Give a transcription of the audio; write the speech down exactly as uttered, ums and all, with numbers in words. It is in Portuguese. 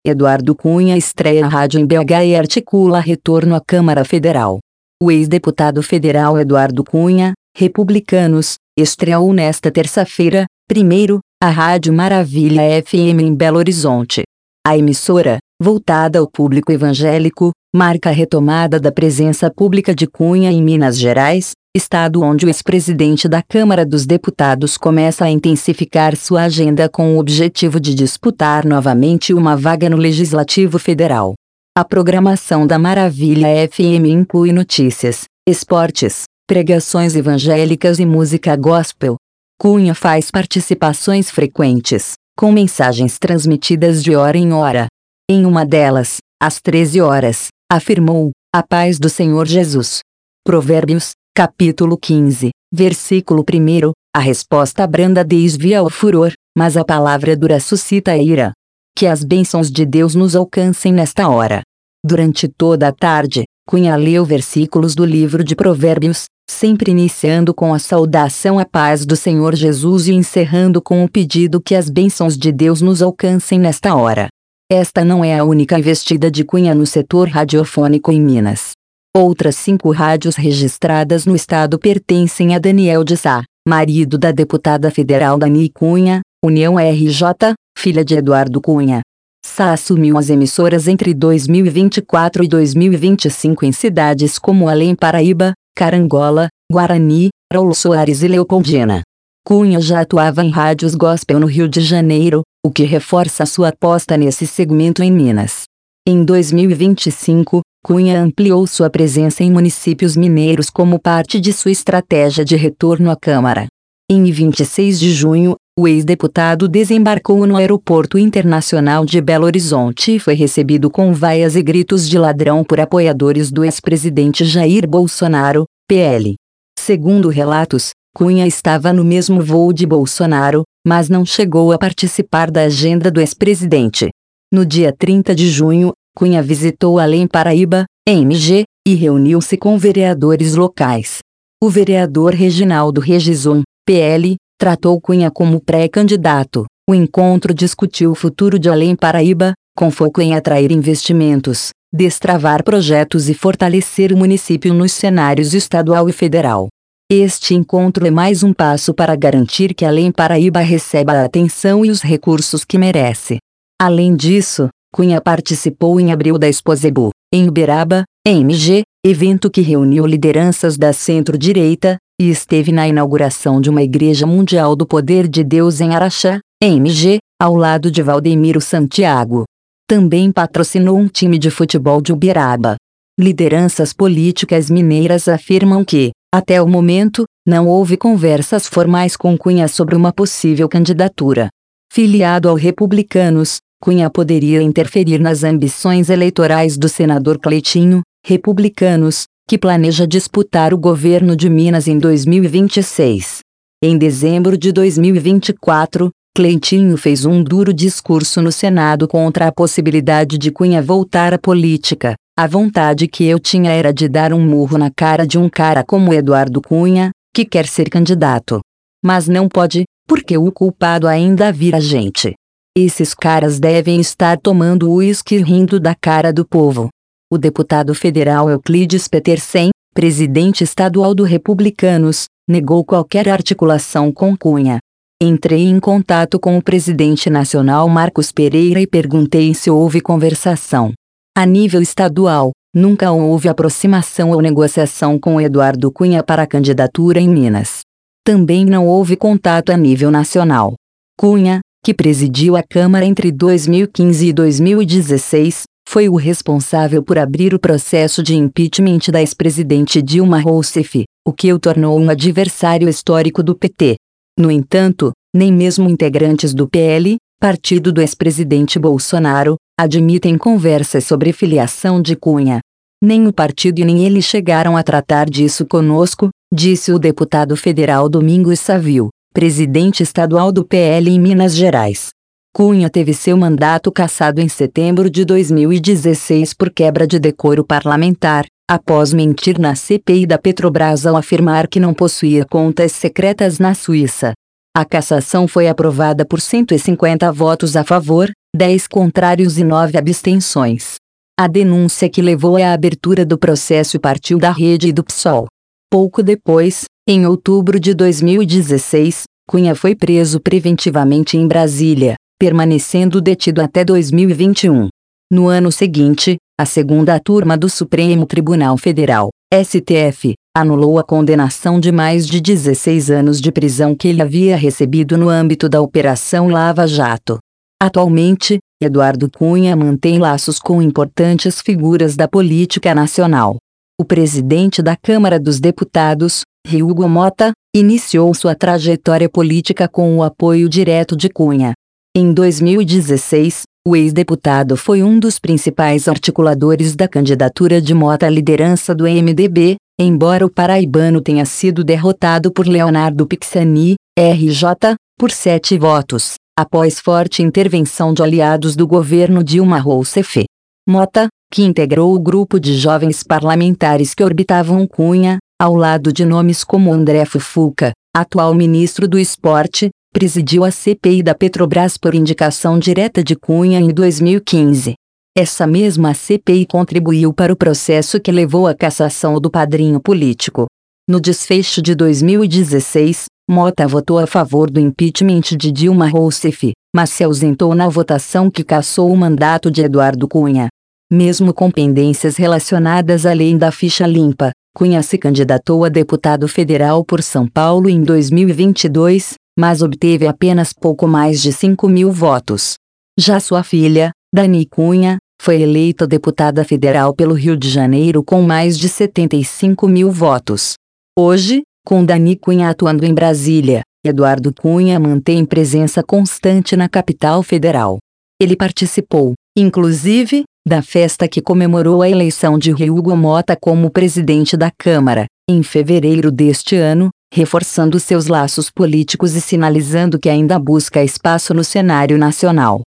Eduardo Cunha estreia rádio em B H e articula retorno à Câmara Federal. O ex-deputado federal Eduardo Cunha, Republicanos, estreou nesta terça-feira, primeiro, a Rádio Maravilha F M em Belo Horizonte. A emissora, voltada ao público evangélico, marca a retomada da presença pública de Cunha em Minas Gerais, estado onde o ex-presidente da Câmara dos Deputados começa a intensificar sua agenda com o objetivo de disputar novamente uma vaga no Legislativo Federal. A programação da Maravilha F M inclui notícias, esportes, pregações evangélicas e música gospel. Cunha faz participações frequentes, com mensagens transmitidas de hora em hora. Em uma delas, às treze horas, afirmou: "A paz do Senhor Jesus." Provérbios, capítulo quinze, versículo primeiro, a resposta branda desvia o furor, mas a palavra dura suscita a ira. Que as bênçãos de Deus nos alcancem nesta hora. Durante toda a tarde, Cunha leu versículos do livro de Provérbios, sempre iniciando com a saudação à paz do Senhor Jesus e encerrando com o pedido que as bênçãos de Deus nos alcancem nesta hora. Esta não é a única investida de Cunha no setor radiofônico em Minas. Outras cinco rádios registradas no estado pertencem a Daniel de Sá, marido da deputada federal Dani Cunha, União R J, filha de Eduardo Cunha. Sá assumiu as emissoras entre dois mil e vinte e quatro e dois mil e vinte e cinco em cidades como Além Paraíba, Carangola, Guarani, Raul Soares e Leopoldina. Cunha já atuava em rádios gospel no Rio de Janeiro, o que reforça sua aposta nesse segmento em Minas. Em dois mil e vinte e cinco, Cunha ampliou sua presença em municípios mineiros como parte de sua estratégia de retorno à Câmara. Em vinte e seis de junho, o ex-deputado desembarcou no Aeroporto Internacional de Belo Horizonte e foi recebido com vaias e gritos de ladrão por apoiadores do ex-presidente Jair Bolsonaro, P L. Segundo relatos, Cunha estava no mesmo voo de Bolsonaro, mas não chegou a participar da agenda do ex-presidente. No dia trinta de junho, Cunha visitou Além Paraíba, M G, e reuniu-se com vereadores locais. O vereador Reginaldo Regison, P L, tratou Cunha como pré-candidato. O encontro discutiu o futuro de Além Paraíba, com foco em atrair investimentos, destravar projetos e fortalecer o município nos cenários estadual e federal. Este encontro é mais um passo para garantir que Além Paraíba receba a atenção e os recursos que merece. Além disso, Cunha participou em abril da Exposebu, em Uberaba, M G, evento que reuniu lideranças da centro-direita, e esteve na inauguração de uma Igreja Mundial do Poder de Deus em Araxá, M G, ao lado de Valdemiro Santiago. Também patrocinou um time de futebol de Uberaba. Lideranças políticas mineiras afirmam que, até o momento, não houve conversas formais com Cunha sobre uma possível candidatura. Filiado ao Republicanos, Cunha poderia interferir nas ambições eleitorais do senador Cleitinho, Republicanos, que planeja disputar o governo de Minas em dois mil e vinte e seis. Em dezembro de dois mil e vinte e quatro, Cleitinho fez um duro discurso no Senado contra a possibilidade de Cunha voltar à política. A vontade que eu tinha era de dar um murro na cara de um cara como Eduardo Cunha, que quer ser candidato. Mas não pode, porque o culpado ainda vira gente. Esses caras devem estar tomando uísque rindo da cara do povo. O deputado federal Euclides Petersen, presidente estadual do Republicanos, negou qualquer articulação com Cunha. Entrei em contato com o presidente nacional Marcos Pereira e perguntei se houve conversação. A nível estadual, nunca houve aproximação ou negociação com Eduardo Cunha para a candidatura em Minas. Também não houve contato a nível nacional. Cunha, que presidiu a Câmara entre dois mil e quinze e dois mil e dezesseis, foi o responsável por abrir o processo de impeachment da ex-presidente Dilma Rousseff, o que o tornou um adversário histórico do P T. No entanto, nem mesmo integrantes do P L, partido do ex-presidente Bolsonaro, admitem conversas sobre filiação de Cunha. Nem o partido e nem ele chegaram a tratar disso conosco, disse o deputado federal Domingos Savio, presidente estadual do P L em Minas Gerais. Cunha teve seu mandato cassado em setembro de dois mil e dezesseis por quebra de decoro parlamentar, após mentir na C P I da Petrobras ao afirmar que não possuía contas secretas na Suíça. A cassação foi aprovada por cento e cinquenta votos a favor, dez contrários e nove abstenções. A denúncia que levou à abertura do processo partiu da Rede e do P SOL. Pouco depois, em outubro de dois mil e dezesseis, Cunha foi preso preventivamente em Brasília, permanecendo detido até dois mil e vinte e um. No ano seguinte, a segunda turma do Supremo Tribunal Federal, S T F, anulou a condenação de mais de dezesseis anos de prisão que ele havia recebido no âmbito da Operação Lava Jato. Atualmente, Eduardo Cunha mantém laços com importantes figuras da política nacional. O presidente da Câmara dos Deputados, Hugo Mota, iniciou sua trajetória política com o apoio direto de Cunha. Em dois mil e dezesseis, o ex-deputado foi um dos principais articuladores da candidatura de Mota à liderança do M D B, embora o paraibano tenha sido derrotado por Leonardo Pizzani, R J, por sete votos, após forte intervenção de aliados do governo Dilma Rousseff. Mota, que integrou o grupo de jovens parlamentares que orbitavam Cunha, ao lado de nomes como André Fufuca, atual ministro do Esporte, presidiu a C P I da Petrobras por indicação direta de Cunha em dois mil e quinze. Essa mesma C P I contribuiu para o processo que levou à cassação do padrinho político. No desfecho de dois mil e dezesseis, Mota votou a favor do impeachment de Dilma Rousseff, mas se ausentou na votação que cassou o mandato de Eduardo Cunha. Mesmo com pendências relacionadas à lei da ficha limpa, Cunha se candidatou a deputado federal por São Paulo em dois mil e vinte e dois, mas obteve apenas pouco mais de cinco mil votos. Já sua filha, Dani Cunha, foi eleita deputada federal pelo Rio de Janeiro com mais de setenta e cinco mil votos. Hoje, com Dani Cunha atuando em Brasília, Eduardo Cunha mantém presença constante na capital federal. Ele participou, inclusive, da festa que comemorou a eleição de Hugo Mota como presidente da Câmara, em fevereiro deste ano, reforçando seus laços políticos e sinalizando que ainda busca espaço no cenário nacional.